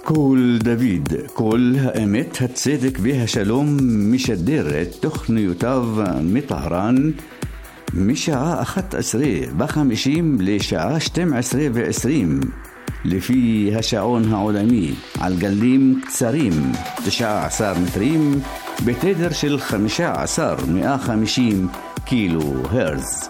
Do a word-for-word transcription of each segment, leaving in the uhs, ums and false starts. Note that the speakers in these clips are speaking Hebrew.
קול דוד, קול האמת הצדק והשלום משדרת תוכניותיו מטהרן משעה אחת עשרה וחמישים לשעה שתים עשרה ועשרים לפי השעון העולמי על גלים קצרים תשע עשרה מטרים בתדר של חמישה עשר מאה וחמישים קילו הרץ.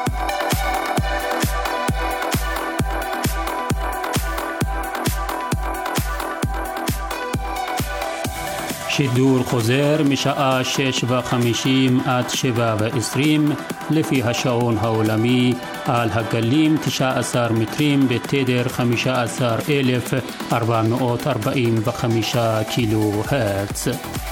שידור חוזר משעה שש וחמישים עד שבע ועשרים לפי השעון העולמי על הגלים תשע עשרה מטרים בתדר חמישה עשר אלף ארבע מאות ארבעים וחמישה קילו הרץ.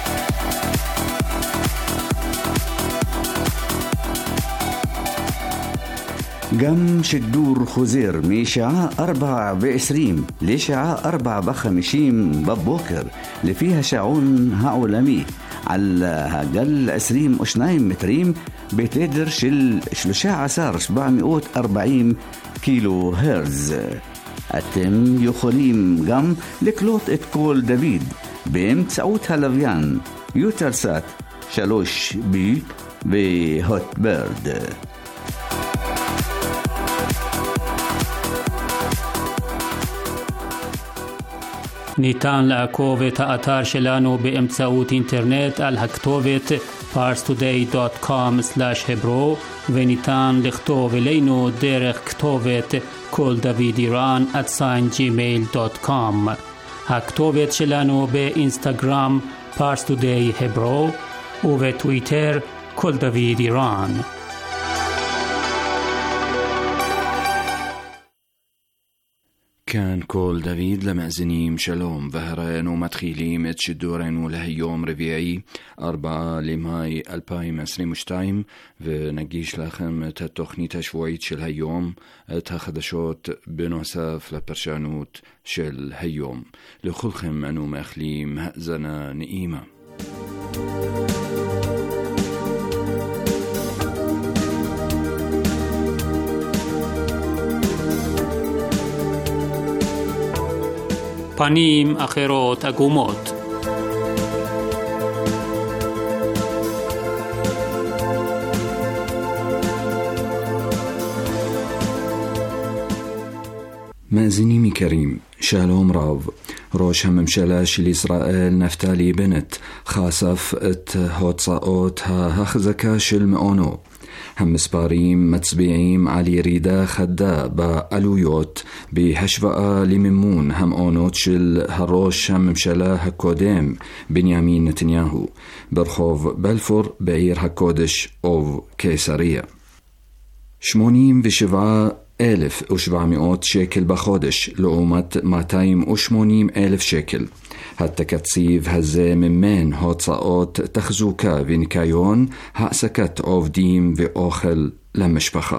גם שידור חוזר משעה ארבע ועשרים לשעה ארבע וחמישים בבוקר לפי השעון העולמי על הגל עשרים ושניים מטרים בתדר של שלושה עשר אלף שבע מאות וארבעים קילו הרץ. אתם יכולים גם לקלוט את קול דוד באמצעות הלוויין יוטלסאט שלוש בי והוטברד. ניתן לעקוב את האתר שלנו באמצעות אינטרנט על הכתובת פארס טודיי דוט קום סלאש hebro וניתן לכתוב אלינו דרך כתובת קול דוד איראן at sign gmail דוט קום. הכתובת שלנו באינסטגרם פארס טודיי hebro ובטוויטר קול דוד איראן. كان كول دافيد لمأزنيم شلوم وهرانو متخيليم اتشدورينو لهيوم ربيعي أربعة لماي ألبايم عشرين وشتايم ونجيش لكم تتخنيت شويت شل هيوم تخدشوت بنوسف لبرشانوت شل هيوم لخلخم أنو مأخليم هأزنا نئيمة. פנים אחרות עגומות. מאזינים יקרים, שלום רב. ראש הממשלה של ישראל נפתלי בנט חשף את הוצאות ההחזקה של מעונו. המספרים מצביעים על ירידה חדה בעלויות בהשוואה למימון המעונות של הראש הממשלה הקודם בנימין נתניהו ברחוב בלפור בעיר הקודש אוב קיסריה. שמונים ושבעה אלף ושבע מאות שקל בחודש לעומת מאתיים ושמונים אלף שקל. התקציב הזה מימן הוצאות תחזוקה וניקיון, העסקת עובדים ואוכל למשפחה.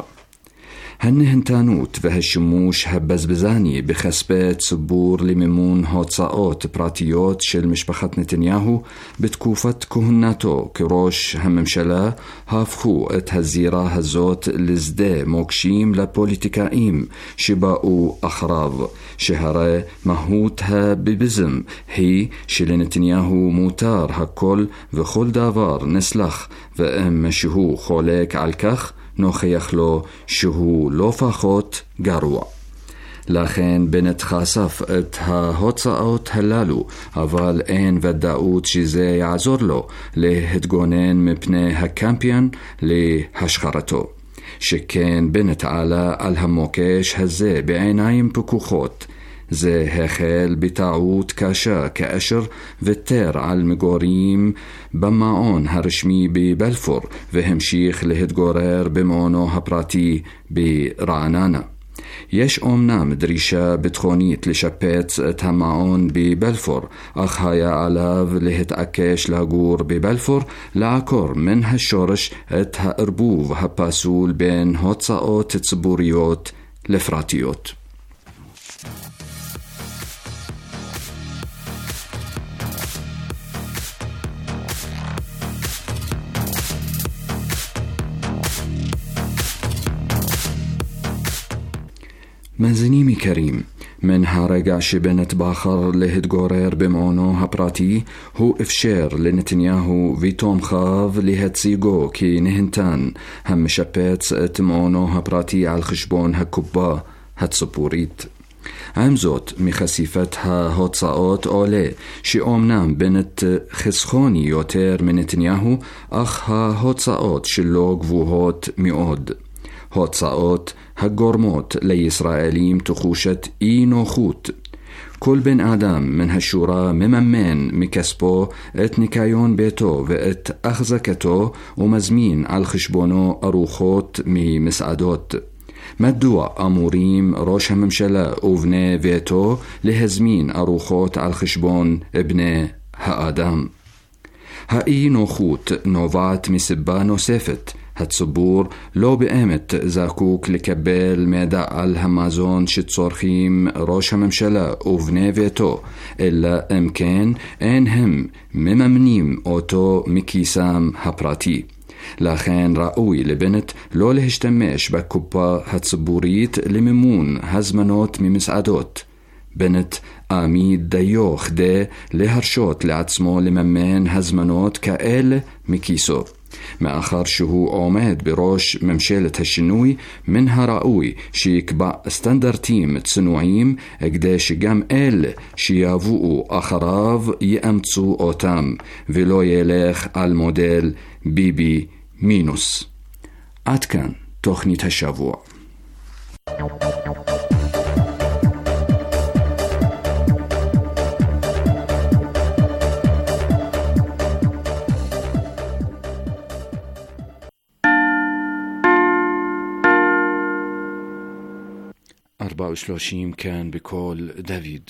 הנהנתנות והשימוש הבזבזני בכספי ציבור למימון הוצאות פרטיות של משפחת נתניהו בתקופת כהונתו כראש הממשלה הפכו את הזירה הזאת לשדה מוקשים לפוליטיקאים שבאו אחריו, שהרי מהות הביביזם היא שלנתניהו מותר הכל וכל דבר נסלח, ואם שהוא חולק על כך נוכיח לו שהוא לא פחות גרוע. לכן בנט חשף את ההוצאות הללו, אבל אין ודאות שזה יעזור לו להתגונן מפני הקמפיין להשחרתו. שכן בנט עלה על המוקש הזה בעיניים פקוחות. זה החל בטעות קשה כאשר ויתר על מגורים במעון הרשמי בבלפור והמשיך להתגורר במעונו הפרטי ברעננה. יש אומנם דרישה ביטחונית לשפץ את המעון בבלפור, אך היה עליו להתעקש לגור בבלפור, לעקור מן השורש את הערבוב הפסול בין הוצאות ציבוריות לפרטיות. מאזינים יקרים, من هارجع شبنت باخر لهتجورر بمعنو هبراتي هو افشير لنتنياهو فيتوم خاف لهتسيجو كي نهنتان هم شبيت تمعنو هبراتي على الخشبون هكوبا هتسبوريت عمزوت مخسيفتها هوتصاوت أولي شي أمنام بنت خسخوني يوتير من نتنياهو أخها هوتصاوت شلوغ فوهوت ميود هوتصاوت هجورموت لإسرائيليم تخوشت إي نوخوت كل بن آدم من هالشورى مممن مكسبو ات نكايون بيتو وات أخزكتو ومزمين على خشبونو أروخوت مي مسعدوت مدوا أموريم روش ممشلا وفني فيتو لهزمين أروخوت على خشبون ابن هآدم هاي نوخوت نوفات مسبا نوسفت هتصبور لو بقامت زاكوك لكبال ميدا الهمازون شتصورخيم روش ممشلا وفني فيتو إلا إمكان إنهم مممنيم أوتو مكيسام هبراتي لاخين رأوي لبنت لو لهشتمش بكوبا هتصبوريت لممون هزمنوت ممسعدوت بنت آميد ديوخ دي لهرشوت لعتسمو لممين هزمنوت كائل مكيسو ما آخر شهو عماد بروش ممشالة هالشنوي منها رأوي شيك با ستاندرتيم تسنوعيم اقداش جام آل شيافوء أخراف يأمتسو أوتام فيلو يليخ الموديل بيبي مينوس عدكان تخنيت هالشافوع. أربعة وثلاثين كان بكول دافيد.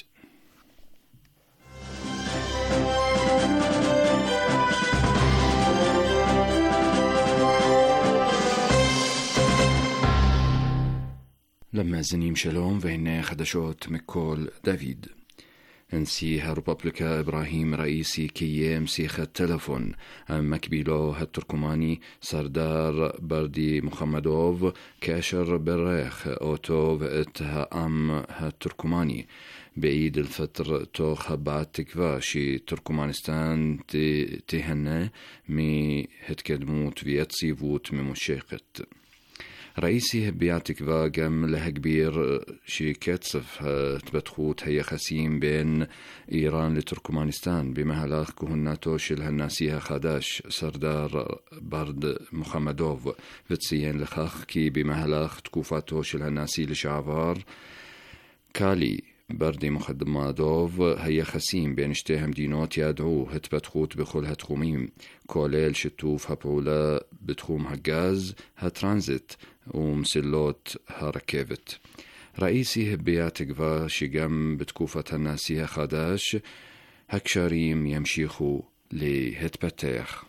لما زنيم شلوم وهنا خدشوت مكول دافيد انسيها ربابليكا إبراهيم رئيسي كيام سيخ التلفون مكبيلو هالتركماني سردار بردي محمدوف كاشر بريخ أوتو وقتها أم هالتركماني بعيد الفطر توخ بعد تكفا شي تركمانستان تهنى مي هتكدموت فيتسيفوت ممشيقت رئيسي بيعتك فاقم لها كبير شي كتسف تبتخوت هي خسيم بين إيران لتركمانستان بمهلاخ كهناتو شلها الناسيها خداش سردار برد محمدوف فتسيين لخاخ كي بمهلاخ تكوفاتو شلها الناسي لشعبار كالي بردي مخدمادوف هي خسيم بين اشتهم دينوت يادعو هتبتخوت بخل هتخوميم كوليل شتوف هبولا بتخوم هجاز هترانزيت ومسلوت هركبت رئيسي هبياتك فا شجم بتكوفة الناسية خداش هكشاريم يمشيخو لهتبتيخ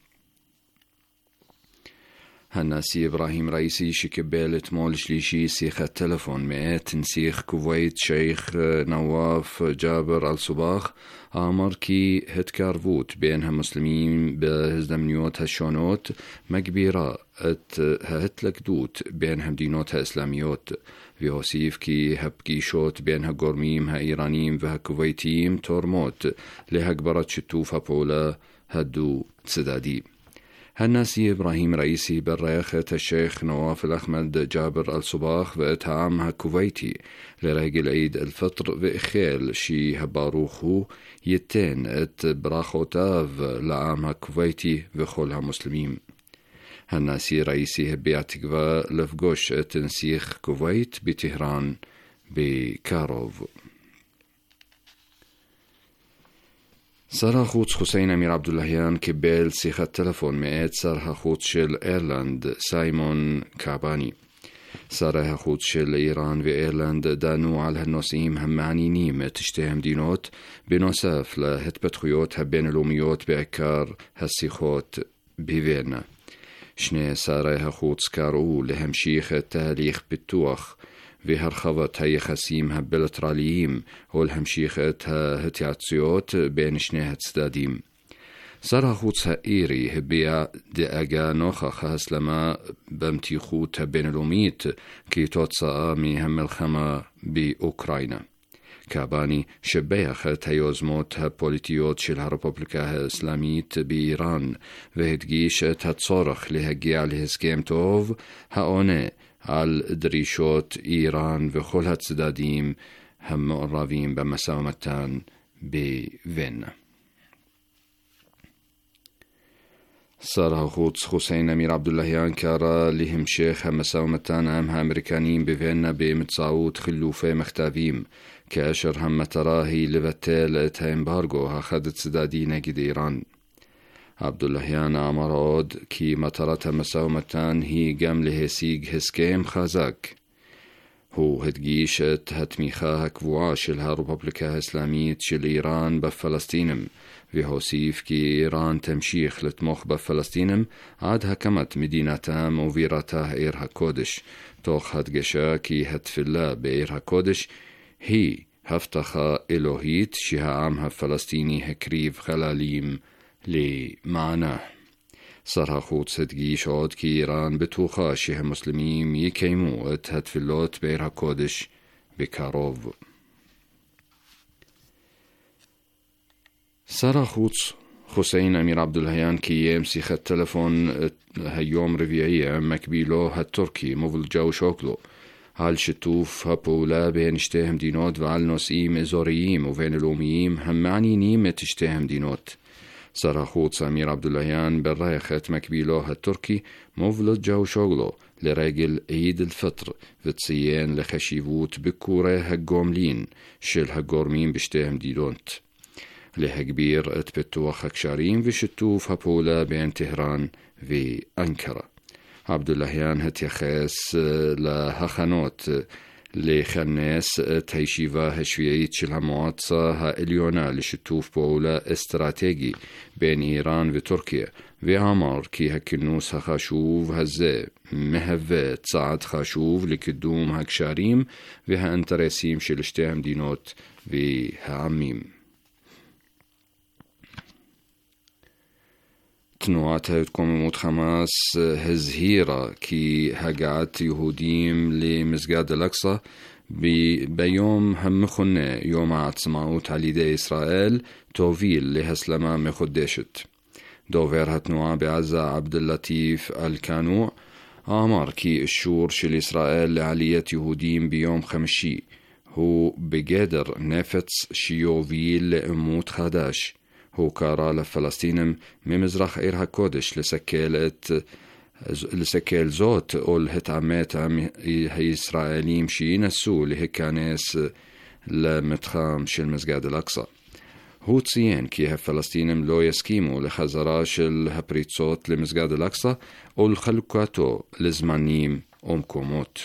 هالناسي إبراهيم رئيسي شكبالت مول شليشي سيخ التلفون مئات نسيخ كويت شيخ نواف جابر الصباخ آمر كي هتكارفوت بينها مسلمين بهزدمنيوت هالشونوت مكبيرة هتلك دوت بينها مدينوتها إسلاميوت ويوسيف كي هبكيشوت بينها قرميم ها إيرانيم وها كويتيم تورموت لها كبرت شتوفها بولا هدو تسدادي هالناسي إبراهيم رئيسي بريخة الشيخ نواف الأحمد جابر الصباخ وإتهامها كويتي لرجل عيد الفطر وإخيل شي هباروخو يتين ات براخوتاف لعامها كويتي وخولها مسلمين هالناسي رئيسي هبيعتقوا لفقوش تنسيخ كويت بتهران بكاروف صار خوت حسين أمير عبد اللهيان كبال سيخة تلفون مئات صار خوت شل إيرلاند سايمون كاباني صار خوت شل إيران وإيرلاند دانو على هالنسيم هم معنينيم تشتهم دينوت بنصف لهتبت خيوت هبين الوميوت بأكار هالسيخوت بفيرنا شني صار خوت سكارو لهم شيخ تاريخ بتوخ في هرخبت هي خسيم هبلتراليم هول همشيخت هتياتسيوت بين شنيه تستاديم صار خوت هائيري هبيا دي اجا نوخخ هسلما بمتي خوت بين الوميت كي توتصا مي هم الخما بأوكراينا קאבני שבח את היוזמות הפוליטיות של הרפובליקה האסלאמית באיראן והדגיש את הצורך להגיע להסכם טוב העונה על דרישות איראן וכל הצדדים המעורבים במשא ומתן בווינה. שר החוץ חוסיין אמיר עבדולהיאן קרא להמשך המשא ומתן עם האמריקנים בווינה באמצעות חילופי מכתבים, כאשר המטרה היא לבטל את האמברגו החד צדדי נגד איראן. עבדולהיאן אמר עוד כי מטרת המשא ומתן היא גם להשיג הסכם חזק. הוא הדגיש את התמיכה הקבועה של הרפובליקה האסלאמית של איראן בפלסטינים, והוסיף כי איראן תמשיך לתמוך בפלסטינים עד הקמת מדינתם ובירתה עיר הקודש, תוך הדגשה כי התפילה בעיר הקודש היא הבטחה אלוהית שהעם הפלסטיני הקריב חללים למענה. שר החוץ הדגיש עוד כי איראן בטוחה שהמוסלמים יקיימו את התפילות בעיר הקודש בקרוב. שר החוץ חוסיין אמיר עבדולהיאן קיים שיחת טלפון היום רביעי עם מקבילו הטורקי מובל ג'אושוקלו על שיתוף הפעולה בין שתי המדינות ועל נושאים אזוריים ובינלאומיים המעניינים את שתי המדינות. שר החוץ אמיר עבדולהיאן ברך את מקבילו הטורקי מובל ג'אושוקלו לרגל עיד אל-פטר וציין לחשיבות ביקורי הגומלין של הגורמים בשתי המדינות, להגביר את פיתוח הקשרים ושיתוף הפעולה בין טהרן ואנקרה. עבדולהיאן התייחס להכנות לכנס את הישיבה השביעית של המועצה העליונה לשיתוף פעולה אסטרטגי בין איראן וטורקיה, ואמר כי הכינוס החשוב הזה מהווה צעד חשוב לקידום הקשרים והאינטרסים של שתי המדינות והעמים. תנועת ההתקוממות חמאס הזהירה כי הגעת יהודים למסגד אל-אקצא ביום המכונה יום העצמאות על ידי ישראל תוביל להסלמה מחודשת. דובר התנועה בעזה עבד אל-לטיף אל-קאנוע אמר כי אישור של ישראל לעליית יהודים ביום חמישי הוא בגדר נפץ שיוביל לעימות חדש. הוא קרא לפלסטינים ממזרח עיר הקודש לסכל, את, לסכל זאת או להתעמת עם הישראלים שינסו להיכנס למתחם של מסגד אל-אקצא. הוא ציין כי הפלסטינים לא יסכימו לחזרה של הפריצות למסגד אל-אקצא או לחלוקתו לזמנים ומקומות.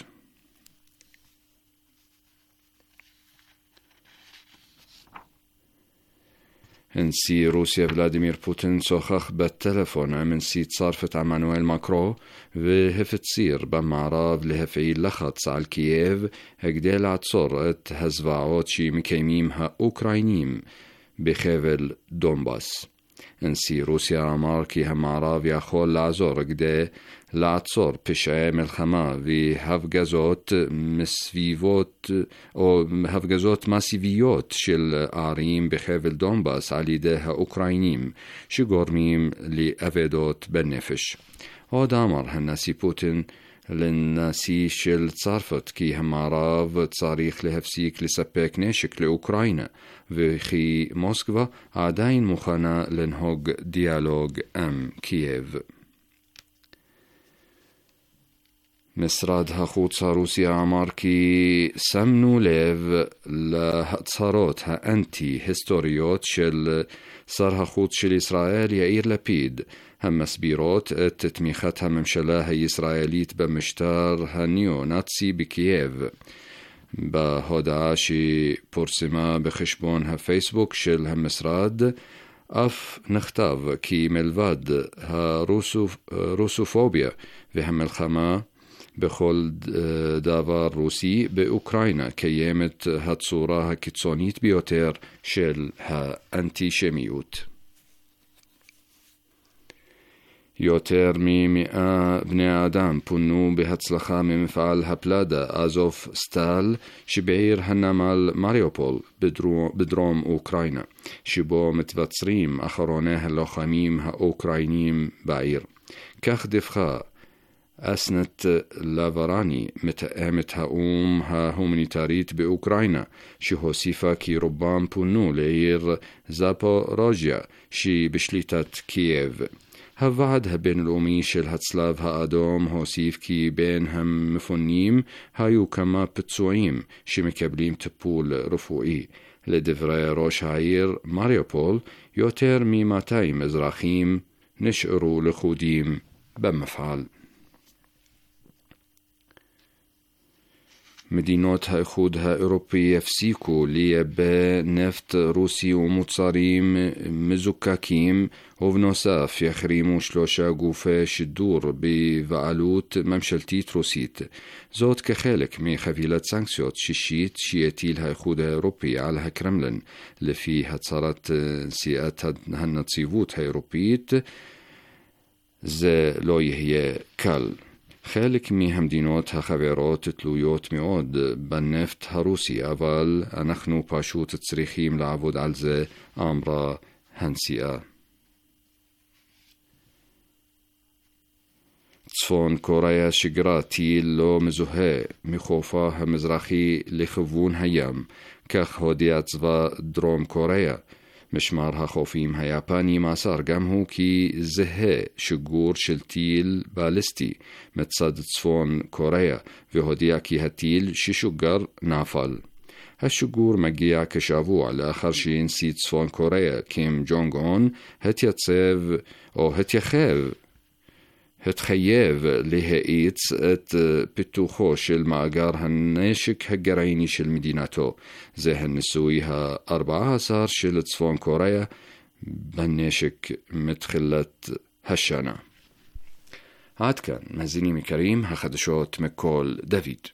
נשיא רוסיה ולדימיר פוטין שוחח בטלפון עם נשיא צרפת עמנואל מקרון והפציר במערב להפעיל לחץ על קייב כדי לעצור את הזוועות שמקיימים האוקראינים בחבל דונבאס. נשיא רוסיה אמר כי המערב יכול לעזור כדי לעצור פשעי מלחמה והפגזות מסביבות או הפגזות מסיביות של ערים בחבל דונבאס על ידי האוקראינים שגורמים לאבדות בנפש. עוד אמר הנשיא פוטין לנשיא של צרפת כי המערב צריך להפסיק לספק נשק לאוקראינה וכי מוסקבה עדיין מוכנה לנהוג דיאלוג עם קייב. משרד החוץ הרוסי אמר כי שמנו לב להצהרות האנטי-היסטוריות של שר החוץ של ישראל יאיר לפיד המסבירות את תמיכת הממשלה הישראלית במשטר הניאו-נאצי בקייב. בהודעה שפורסמה בחשבון הפייסבוק של המשרד אף נכתב כי מלבד הרוסופוביה והמלחמה בכל דבר רוסי באוקראינה קיימת הצורה הקיצונית ביותר של האנטישמיות. יותר ממאה בני אדם פונו בהצלחה ממפעל הפלדה אזוף סטל שבעיר הנמל מריופול בדרום אוקראינה, שבו מתבצרים אחרוני הלוחמים האוקראינים בעיר. כך דיווחה אסנת לברני, מתאמת האום ההומניטרית באוקראינה, שהוסיפה כי רובם פונו לעיר זפורוז'יה שבשליטת קייב. הוועד הבינלאומי של הצלב האדום הוסיף כי בין המפונים היו כמה פצועים שמקבלים טיפול רפואי. לדברי ראש העיר מריופול, יותר מ-מאתיים אזרחים נשארו לכודים במפעל. מדינות האיחוד האירופי הפסיקו לייבא נפט רוסי ומוצרים מזוקקים, ובנוסף יחרימו שלושה גופי שידור בבעלות ממשלתית רוסית. זאת כחלק מחבילת סנקציות שישית שיטיל האיחוד האירופי על הקרמלין, לפי הצהרת נשיאת הנציבות האירופית. זה לא יהיה קל. חלק מהמדינות החברות תלויות מאוד בנפט הרוסי, אבל אנחנו פשוט צריכים לעבוד על זה, אמרה הנשיאה. צפון קוריאה שיגרה טיל לא מזוהה מחופה המזרחי לכיוון הים, כך הודיע צבא דרום קוריאה. משמר החופים היפני מסר גם הוא כי זהה שיגור של טיל בליסטי מצד צפון קוריאה, והודיע כי הטיל ששוגר נפל. השיגור מגיע כשבוע לאחר שנשיא צפון קוריאה קים ג'ונג און התייצב או התייחב התחייב להאיץ את פיתוחו של מאגר הנשק הגרעיני של מדינתו. זה הניסוי ה-ארבע עשרה של צפון קוריאה בנשק מתחילת השנה. עד כאן, מאזינים יקרים, החדשות מכל דוד.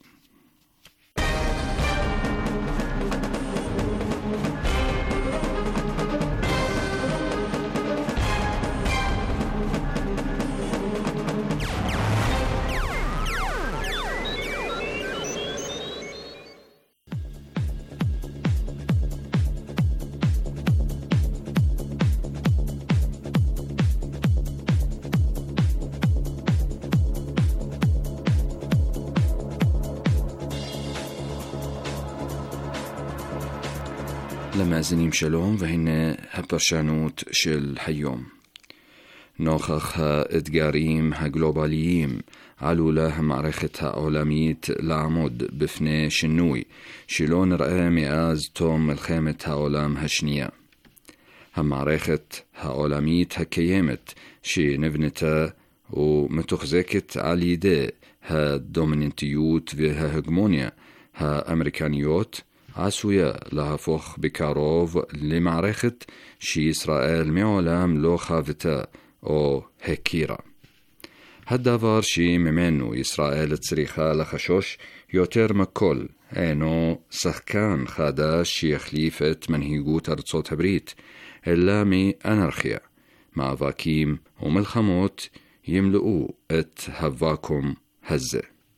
למאזינים שלום, והנה הפרשנות של היום. נוכח האתגרים הגלובליים עלולה המערכת העולמית לעמוד בפני שינוי שלא נראה מאז תום מלחמת העולם השנייה. המערכת העולמית הקיימת שנבנתה ומתוחזקת על ידי הדומיננטיות וההגמוניה האמריקניות עשויה להפוך בקרוב למערכת שישראל מעולם לא חוותה או הכירה. הדבר שממנו ישראל צריכה לחשוש יותר מכל אינו שחקן חדש שיחליף את מנהיגות ארצות הברית, אלא מאנרכיה. מאבקים ומלחמות ימלאו את הוואקום הזה.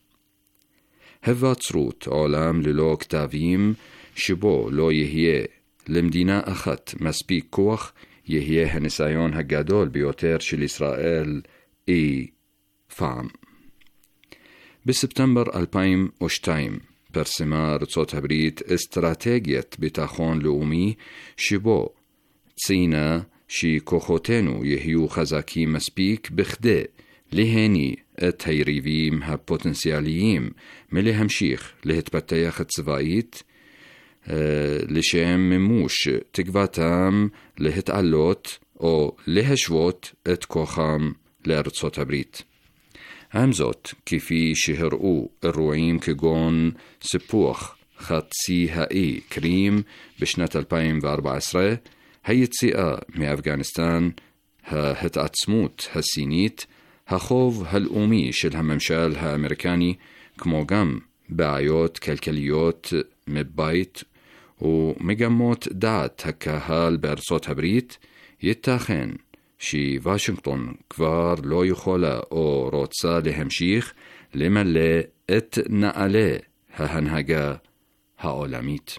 היווצרות עולם ללא כתבים שבו לא יהיה למדינה אחת מספיק כוח יהיה הניסיון הגדול ביותר של ישראל אי פעם. בספטמבר אלפיים ושתיים פרסמה ארצות הברית אסטרטגיית ביטחון לאומי שבו ציינה שכוחותינו יהיו חזקים מספיק בכדי להניע את היריבים הפוטנציאליים מלהמשיך להתפתח צבאית לשם מימוש תקוותם להתעלות או להשוות את כוחם לארצות הברית. עם זאת, כפי שהראו אירועים כגון סיפוח חצי האי קרים בשנת אלפיים וארבע עשרה, היציאה מאפגניסטן, ההתעצמות הסינית, החוב הלאומי של הממשל האמריקני, כמו גם בעיות כלכליות מבית ומגמות דעת הקהל בארצות הברית, ייתכן شي واشنطن كبار لو يخولا أو روتسا لهمشيخ למלא את נעלי ההנהגה העולמית.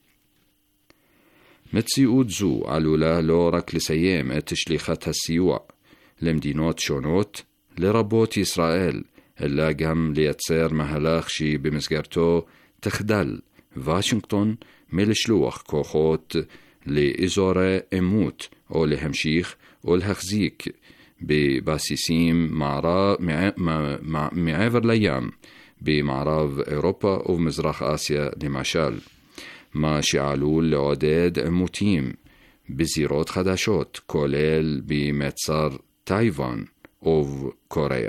מציאות זו עלולה לא רק לסיים את שליחת הסיוע למדינות שונות, לרבות ישראל, אלא גם לייצר מהלך שבמסגרתו תחדל וושינגטון מלשלוח כוחות לאזורי עימות או להמשיך או להחזיק בבסיסים מערב, מעבר לים במערב אירופה ובמזרח אסיה למשל, מה שעלול לעודד עימותים בזירות חדשות, כולל במצר טייוואן ובקוריאה.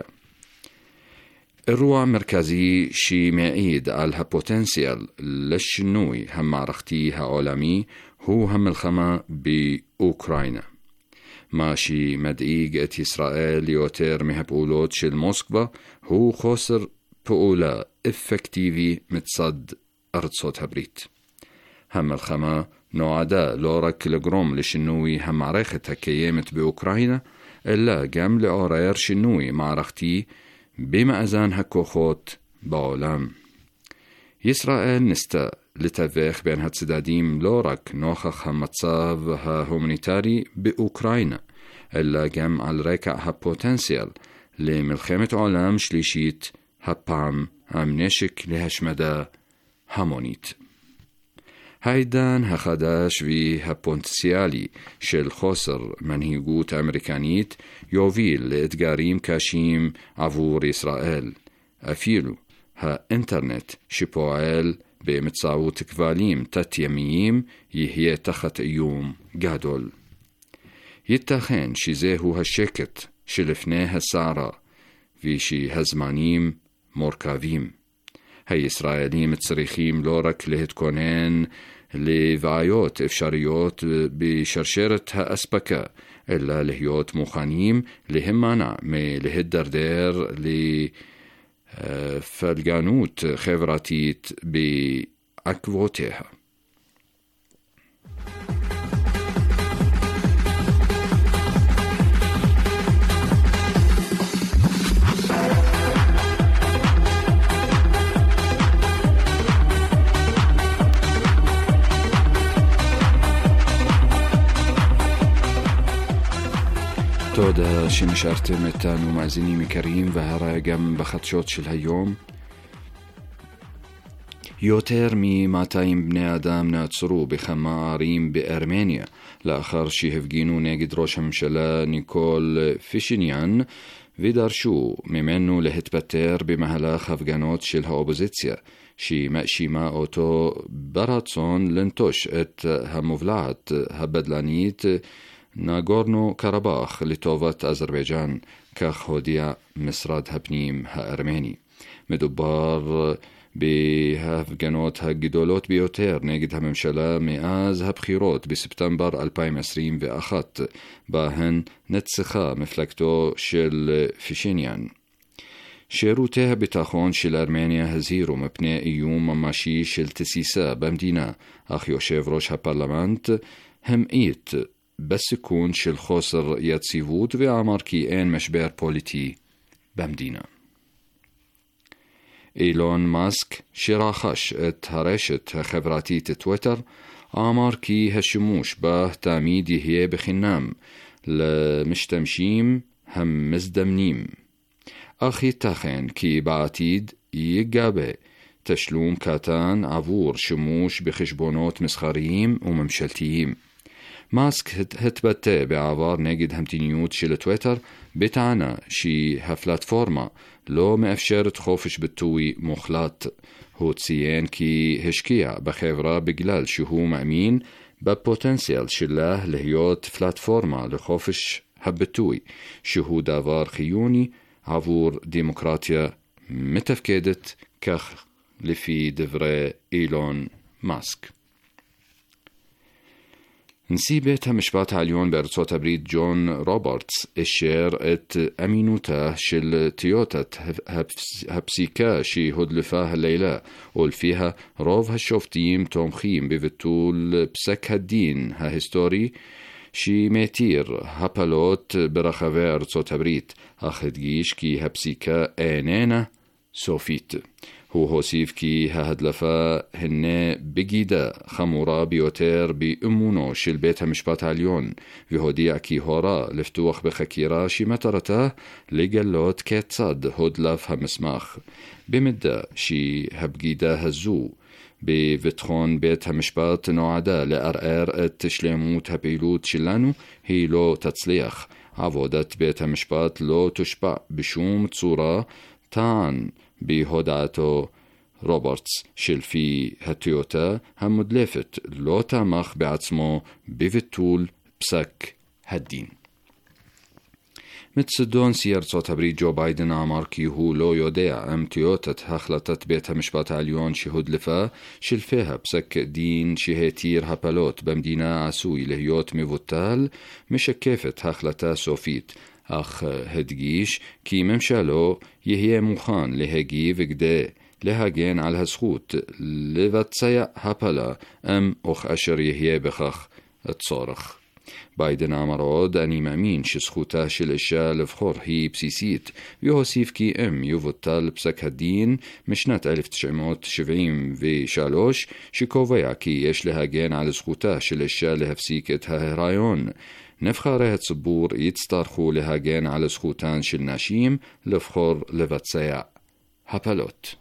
אירוע מרכזי שמעיד על הפוטנציאל לשינוי המערכתי העולמי הוא המלחמה באוקראינה. מה שמדאיג את ישראל יותר מהפעולות של מוסקבה הוא חוסר פעולה אפקטיבי מצד ארצות הברית. המלחמה נועדה לא רק לגרום לשינוי המערכת הקיימת באוקראינה, אלא גם לעורר שינוי מערכתי במאזן הכוחות בעולם. ישראל ניסתה לתווך בין הצדדים לא רק נוכח המצב ההומניטרי באוקראינה, אלא גם על רקע הפוטנציאל למלחמת עולם שלישית, הפעם עם נשק להשמדה המונית. העידן החדש והפוטנציאלי של חוסר מנהיגות אמריקנית יוביל לאתגרים קשים עבור ישראל. אפילו האינטרנט שפועל באמצעות כבלים תת-ימיים יהיה תחת איום גדול. ייתכן שזהו השקט שלפני הסערה ושהזמנים מורכבים. הישראלים צריכים לא רק להתכונן לבעיות אפשריות בשרשרת האספקה, אלא להיות מוכנים להימנע מלהידרדר לפלגנות חברתית בעקבותיה. תודה שנשארתם איתנו מאזינים יקרים, והרי גם בחדשות של היום. יותר מ-מאתיים בני אדם נעצרו בכמה ערים בארמניה לאחר שהפגינו נגד ראש הממשלה ניקול פישיניאן ודרשו ממנו להתפטר במהלך הפגנות של האופוזיציה שמאשימה אותו ברצון לנטוש את המובלעת הבדלנית נגורנו קרבאח לטובת אזרבייג'אן, כך הודיע משרד הפנים הארמני. מדובר בהפגנות הגדולות ביותר נגד הממשלה מאז הבחירות בספטמבר אלפיים עשרים ואחת, בהן נצחה מפלגתו של פישיניאן. שירותי הביטחון של ארמניה הזהירו מפני איום ממשי של תסיסה במדינה, אך יושב ראש הפרלמנט המעיט בסיכון של חוסר יציבות ואמר כי אין משבר פוליטי במדינה. אילון מאסק, שרכש את הרשת החברתית טוויטר, אמר כי השימוש בה תמיד יהיה בחינם למשתמשים המזדמנים, אך ייתכן כי בעתיד ייגבה תשלום קטן עבור שימוש בחשבונות מסחריים וממשלתיים. מאסק התבטא בעבר נגד המדיניות של טוויטר בטענה שהפלטפורמה לא מאפשרת חופש ביטוי מוחלט. הוא ציין כי השקיע בחברה בגלל שהוא מאמין בפוטנציאל שלה להיות פלטפורמה לחופש הביטוי, שהוא דבר חיוני עבור דמוקרטיה מתפקדת, כך לפי דברי אילון מאסק. נשיא בית המשפט העליון בארצות הברית ג'ון רוברטס אישר את אמינותה של טיוטת הפסיקה שהודלפה הלילה, ולפיה רוב השופטים תומכים בביטול פסק הדין ההיסטורי שמתיר הפלות ברחבי ארצות הברית, אך הדגיש כי הפסיקה איננה סופית. הוא הוסיף כי ההדלפה הנה בגידה חמורה ביותר באמונו של בית המשפט העליון, והודיע כי הורה לפתוח בחקירה שמטרתה לגלות כיצד הודלף המסמך. במידה שהבגידה הזו בביטחון בית המשפט נועדה לערער את שלמות הפעילות שלנו, היא לא תצליח. עבודת בית המשפט לא תושפע בשום צורה, טען בהודעתו רוברטס, שלפי הטיוטה המודלפת לא תמך בעצמו בביטול פסק הדין. מצדו נשיא ארצות הברית ג'ו ביידן אמר כי הוא לא יודע אם טיוטת החלטת בית המשפט העליון שהודלפה שלפיה פסק דין שהתיר הפלות במדינה עשוי להיות מבוטל משקפת החלטה סופית, אך הדגיש כי ממשלו יהיה מוכן להגיב כדי להגן על הזכות לבצע הפלה אם וכאשר יהיה בכך הצורך. ביידן אמר עוד, אני מאמין שזכותה של אישה לבחור היא בסיסית, והוסיף כי אם יבוטל פסק הדין משנת אלף תשע מאות שבעים ושלוש שקובע כי יש להגן על זכותה של אישה להפסיק את ההיריון, נבחרי הציבור יצטרכו להגן על זכותן של נשים לבחור לבצע הפלות.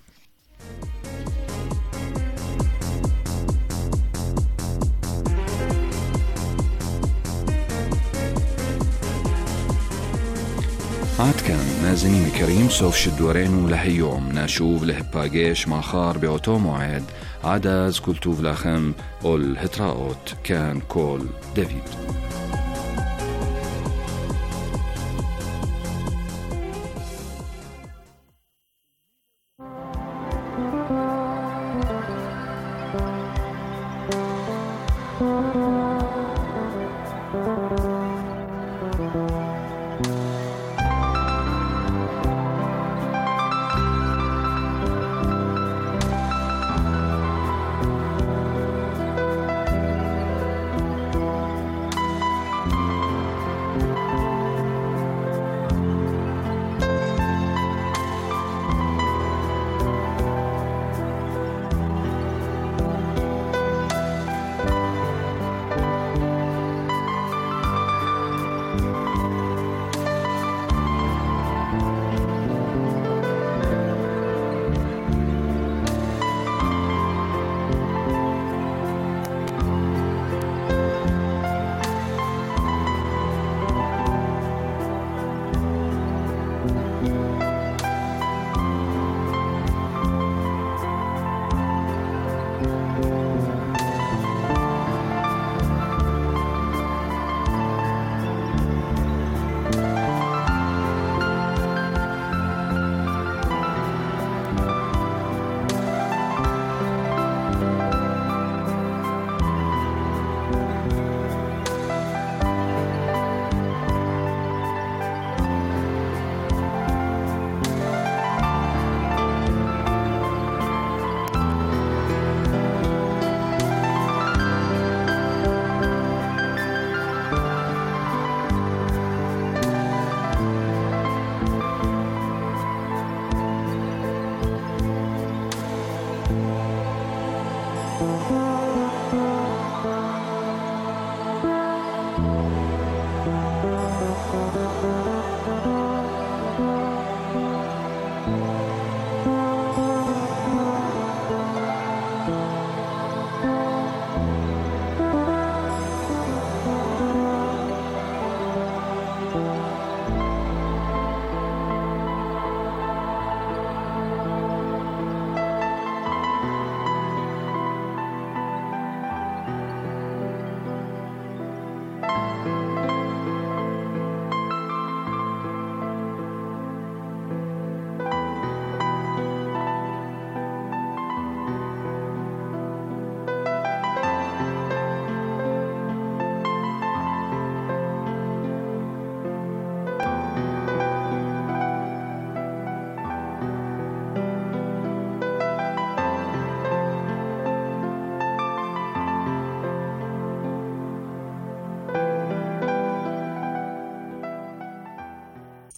עד כאן מאזינים יקרים, סוף שידורנו להיום. נשוב להיפגש מחר באותו מועד. עד אז כל טוב לכם ולהתראות. כאן כל דוד.